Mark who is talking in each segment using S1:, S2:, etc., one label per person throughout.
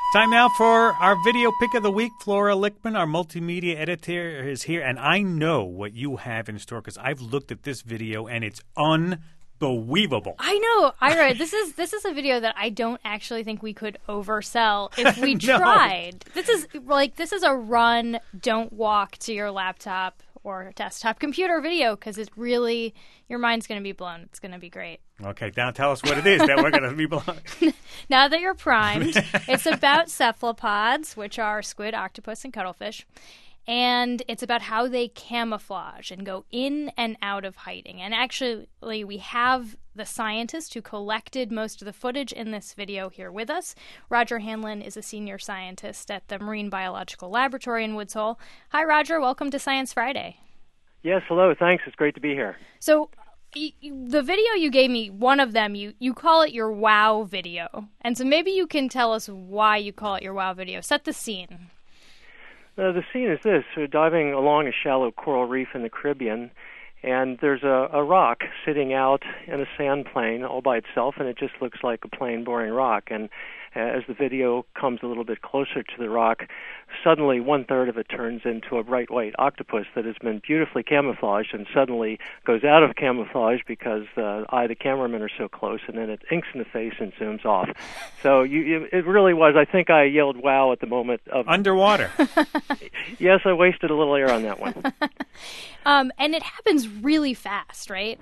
S1: Time now for our video pick of the week. Flora Lichtman, our multimedia editor, is here, and I know what you have in store because I've looked at this video and it's unbelievable.
S2: I know, Ira. This is a video that I don't actually think we could oversell if we tried. This is a run, don't walk to your laptop or desktop computer video because it's really, your mind's going to be blown. It's going to be great.
S1: Okay, now tell us what it is that we're going to be blown.
S2: Now that you're primed, it's about cephalopods, which are squid, octopus, and cuttlefish. And it's about how they camouflage and go in and out of hiding. And actually, we have the scientist who collected most of the footage in this video here with us. Roger Hanlon is a senior scientist at the Marine Biological Laboratory in Woods Hole. Hi, Roger. Welcome to Science Friday.
S3: Yes, hello. Thanks. It's great to be here.
S2: So the video you gave me, one of them, you call it your wow video. And so maybe you can tell us why you call it your wow video. Set the scene.
S3: The scene is this. We're diving along a shallow coral reef in the Caribbean, and there's a rock sitting out in a sand plain all by itself, and it just looks like a plain, boring rock. And as the video comes a little bit closer to the rock, suddenly 1/3 of it turns into a bright white octopus that has been beautifully camouflaged and suddenly goes out of camouflage because the cameramen are so close, and then it inks in the face and zooms off. So it really was, I think I yelled wow at the moment of...
S1: Underwater.
S3: Yes, I wasted a little air on that one.
S2: And it happens really fast, right?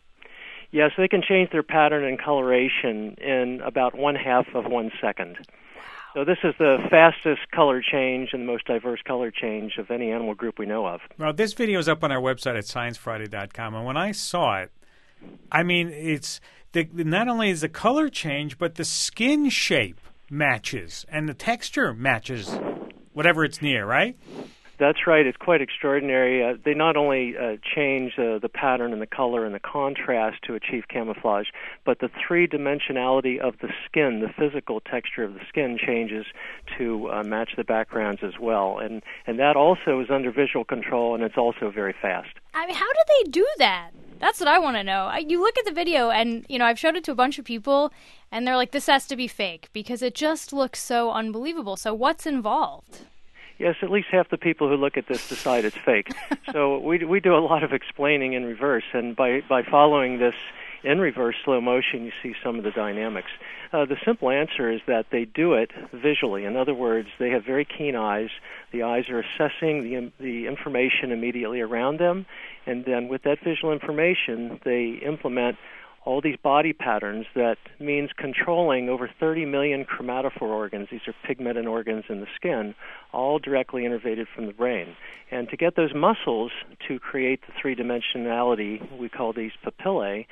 S3: Yes, they can change their pattern and coloration in about 1/2 of 1 second. Wow. So this is the fastest color change and the most diverse color change of any animal group we know of.
S1: Well, this video is up on our website at sciencefriday.com, and when I saw it, I mean, it's not only is the color change, but the skin shape matches and the texture matches whatever it's near, right?
S3: That's right. It's quite extraordinary. They not only change the pattern and the color and the contrast to achieve camouflage, but the three-dimensionality of the skin, the physical texture of the skin changes to match the backgrounds as well. And that also is under visual control, and it's also very fast.
S2: I mean, how do they do that? That's what I want to know. You look at the video, and, I've showed it to a bunch of people, and they're like, this has to be fake, because it just looks so unbelievable. So what's involved?
S3: Yes, at least half the people who look at this decide it's fake. So we do a lot of explaining in reverse, and by following this in reverse slow motion, you see some of the dynamics. The simple answer is that they do it visually. In other words, they have very keen eyes. The eyes are assessing the information immediately around them, and then with that visual information, they implement all these body patterns that means controlling over 30 million chromatophore organs. These are pigmented organs in the skin, all directly innervated from the brain. And to get those muscles to create the three-dimensionality, we call these papillae,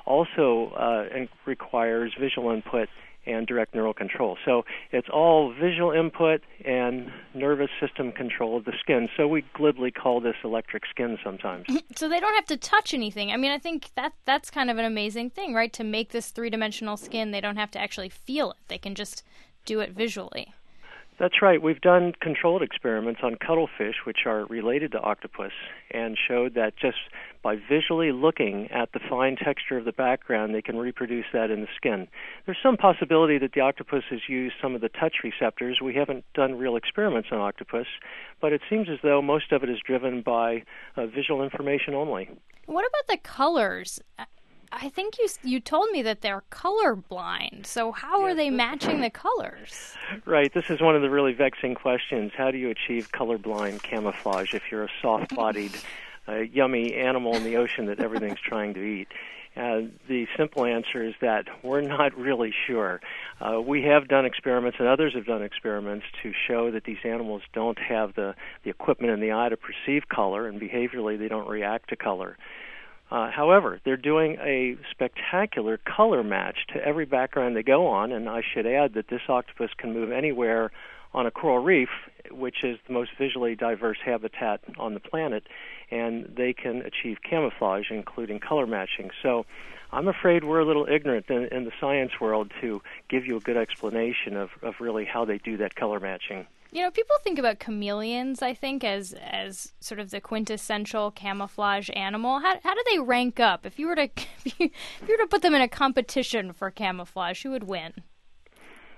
S3: also requires visual input and direct neural control. So it's all visual input and nervous system control of the skin. So we glibly call this electric skin sometimes.
S2: So they don't have to touch anything. I mean, I think that's kind of an amazing thing, right? To make this three-dimensional skin, they don't have to actually feel it. They can just do it visually.
S3: That's right. We've done controlled experiments on cuttlefish, which are related to octopus, and showed that just by visually looking at the fine texture of the background, they can reproduce that in the skin. There's some possibility that the octopus has used some of the touch receptors. We haven't done real experiments on octopus, but it seems as though most of it is driven by visual information only.
S2: What about the colors? I think you told me that they're colorblind. So how are they matching the colors?
S3: Right. This is one of the really vexing questions. How do you achieve colorblind camouflage if you're a soft-bodied, yummy animal in the ocean that everything's trying to eat? The simple answer is that we're not really sure. We have done experiments, and others have done experiments, to show that these animals don't have the equipment in the eye to perceive color, and behaviorally they don't react to color. However, they're doing a spectacular color match to every background they go on, and I should add that this octopus can move anywhere on a coral reef, which is the most visually diverse habitat on the planet, and they can achieve camouflage, including color matching. So I'm afraid we're a little ignorant in the science world to give you a good explanation of really how they do that color matching.
S2: People think about chameleons, I think, as sort of the quintessential camouflage animal. How do they rank up? If you were to put them in a competition for camouflage, who would win?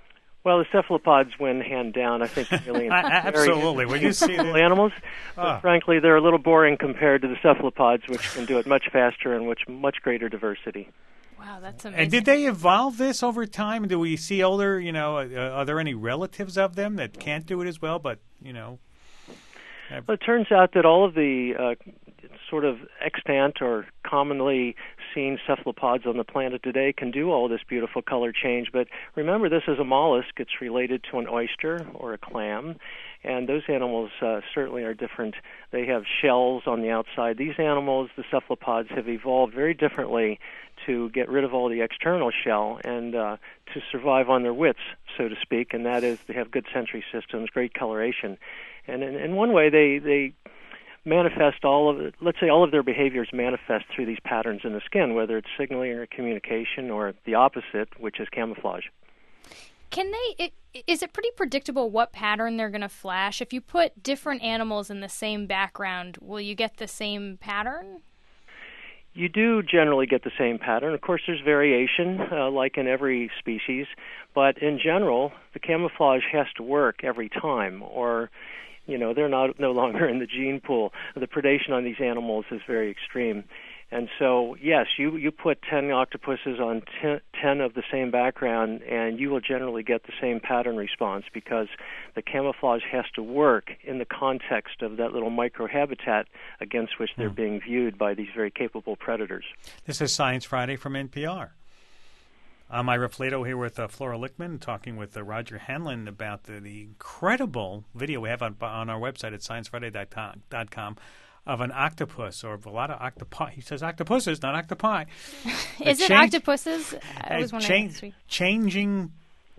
S3: Well, the cephalopods win hand down. I think chameleons are
S1: absolutely. When you see
S3: very animals, but frankly, they're a little boring compared to the cephalopods, which can do it much faster and much greater diversity.
S2: Wow, that's amazing.
S1: And did they evolve this over time? Do we see older, are there any relatives of them that can't do it as well, but,
S3: Well, it turns out that all of the sort of extant or commonly seen cephalopods on the planet today can do all this beautiful color change. But remember, this is a mollusk. It's related to an oyster or a clam, and those animals certainly are different. They have shells on the outside. These animals, the cephalopods, have evolved very differently to get rid of all the external shell and to survive on their wits, so to speak, and that is they have good sensory systems, great coloration. And in one way, they manifest all of their behaviors manifest through these patterns in the skin, whether it's signaling or communication or the opposite, which is camouflage.
S2: Is it pretty predictable what pattern they're going to flash? If you put different animals in the same background, will you get the same pattern?
S3: You do generally get the same pattern. Of course, there's variation, like in every species, but in general, the camouflage has to work every time, or they're no longer in the gene pool. The predation on these animals is very extreme. And so, yes, you put 10 octopuses on 10 of the same background, and you will generally get the same pattern response because the camouflage has to work in the context of that little microhabitat against which they're being viewed by these very capable predators.
S1: This is Science Friday from NPR. I'm Ira Flato here with Flora Lichtman, talking with Roger Hanlon about the incredible video we have on our website at sciencefriday.com of an octopus, or a lot of octopi. He says octopuses, not octopi.
S2: Is it octopuses? I was wondering.
S1: Changing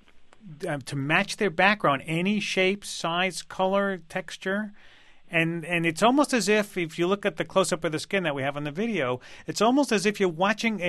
S1: to match their background, any shape, size, color, texture. And it's almost as if you look at the close-up of the skin that we have on the video, it's almost as if you're watching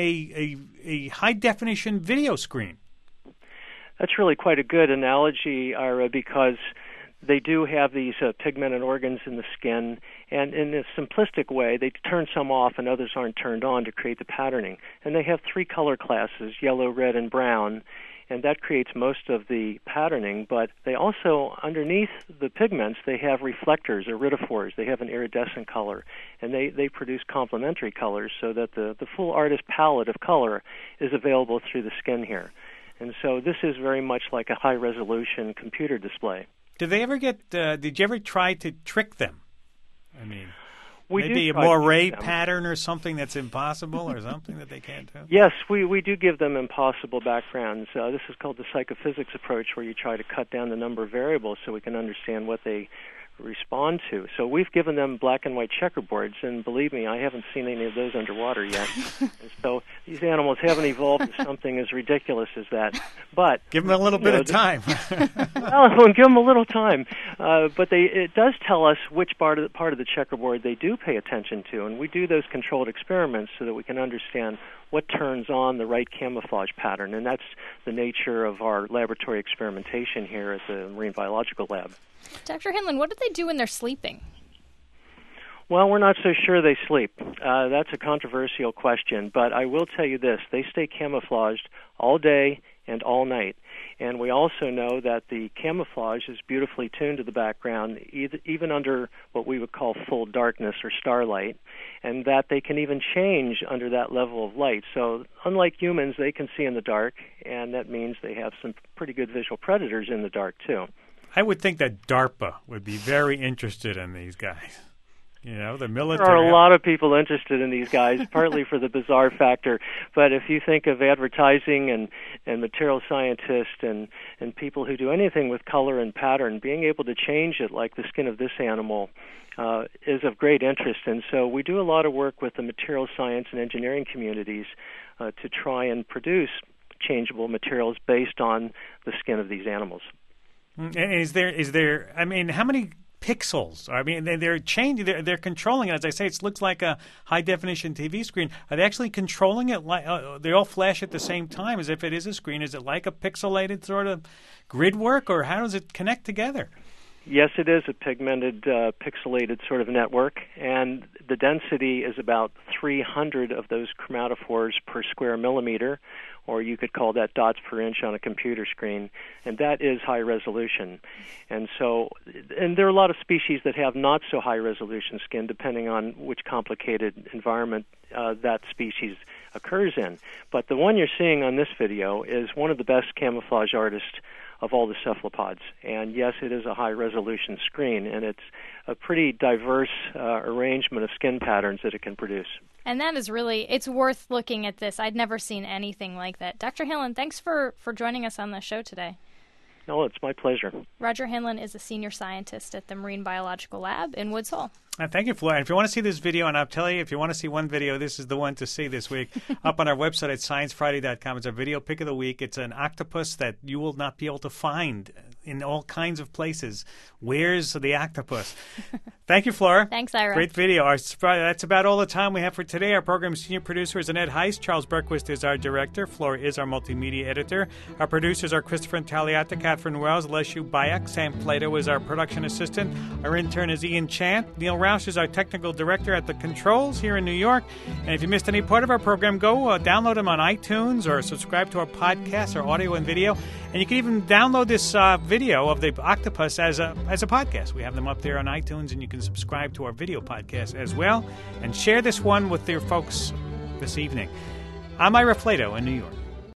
S1: a high-definition video screen.
S3: That's really quite a good analogy, Ira, because they do have these pigmented organs in the skin, and in a simplistic way, they turn some off and others aren't turned on to create the patterning. And they have 3 color classes, yellow, red, and brown, and that creates most of the patterning. But they also, underneath the pigments, they have reflectors or iridophores. They have an iridescent color, and they produce complementary colors so that the full artist palette of color is available through the skin here. And so this is very much like a high-resolution computer display.
S1: Did you ever try to trick them? I mean,
S3: we
S1: maybe a moiré pattern or something that's impossible or something that they can't do?
S3: Yes, we do give them impossible backgrounds. This is called the psychophysics approach, where you try to cut down the number of variables so we can understand what they respond to. So we've given them black and white checkerboards, and believe me, I haven't seen any of those underwater yet. And so these animals haven't evolved to something as ridiculous as that. But
S1: give them a little bit of time.
S3: Well, we'll give them a little time. But it does tell us which part of the checkerboard they do pay attention to, and we do those controlled experiments so that we can understand what turns on the right camouflage pattern, and that's the nature of our laboratory experimentation here at the Marine Biological Lab.
S2: Dr. Hanlon, what do they do when they're sleeping?
S3: Well, we're not so sure they sleep. That's a controversial question, but I will tell you this. They stay camouflaged all day and all night. And we also know that the camouflage is beautifully tuned to the background, even under what we would call full darkness or starlight, and that they can even change under that level of light. So unlike humans, they can see in the dark, and that means they have some pretty good visual predators in the dark, too.
S1: I would think that DARPA would be very interested in these guys. The military.
S3: There are a lot of people interested in these guys, partly for the bizarre factor. But if you think of advertising and material scientists and people who do anything with color and pattern, being able to change it like the skin of this animal is of great interest. And so we do a lot of work with the material science and engineering communities to try and produce changeable materials based on the skin of these animals.
S1: Is there? I mean, how many pixels? I mean, they're changing. They're controlling it. As I say, it looks like a high definition TV screen. Are they actually controlling it? They all flash at the same time, as if it is a screen. Is it like a pixelated sort of grid work, or how does it connect together?
S3: Yes, it is a pigmented, pixelated sort of network, and the density is about 300 of those chromatophores per square millimeter, or you could call that dots per inch on a computer screen, and that is high resolution. And there are a lot of species that have not so high resolution skin, depending on which complicated environment that species occurs in. But the one you're seeing on this video is one of the best camouflage artists of all the cephalopods. And yes, it is a high-resolution screen, and it's a pretty diverse arrangement of skin patterns that it can produce.
S2: And that is really, it's worth looking at this. I'd never seen anything like that. Dr. Hanlon, thanks for joining us on the show today.
S3: No, it's my pleasure.
S2: Roger Hanlon is a senior scientist at the Marine Biological Lab in Woods Hole.
S1: Thank you, Flora. And if you want to see this video, and I'll tell you, if you want to see one video, this is the one to see this week. Up on our website at sciencefriday.com. It's our video pick of the week. It's an octopus that you will not be able to find in all kinds of places. Where's the octopus? Thank you, Flora.
S2: Thanks, Ira.
S1: Great video. That's about all the time we have for today. Our program's senior producer is Annette Heist. Charles Berquist is our director. Flora is our multimedia editor. Our producers are Christopher Intagliata, Catherine Wells, Leshu Bayak. Sam Plato is our production assistant. Our intern is Ian Chant. Neil Roush is our technical director at the controls here in New York. And if you missed any part of our program, go download them on iTunes or subscribe to our podcast, our audio and video. And you can even download this video of the octopus as a podcast. We have them up there on iTunes, and you can subscribe to our video podcast as well. And share this one with your folks this evening. I'm Ira Flato in New York.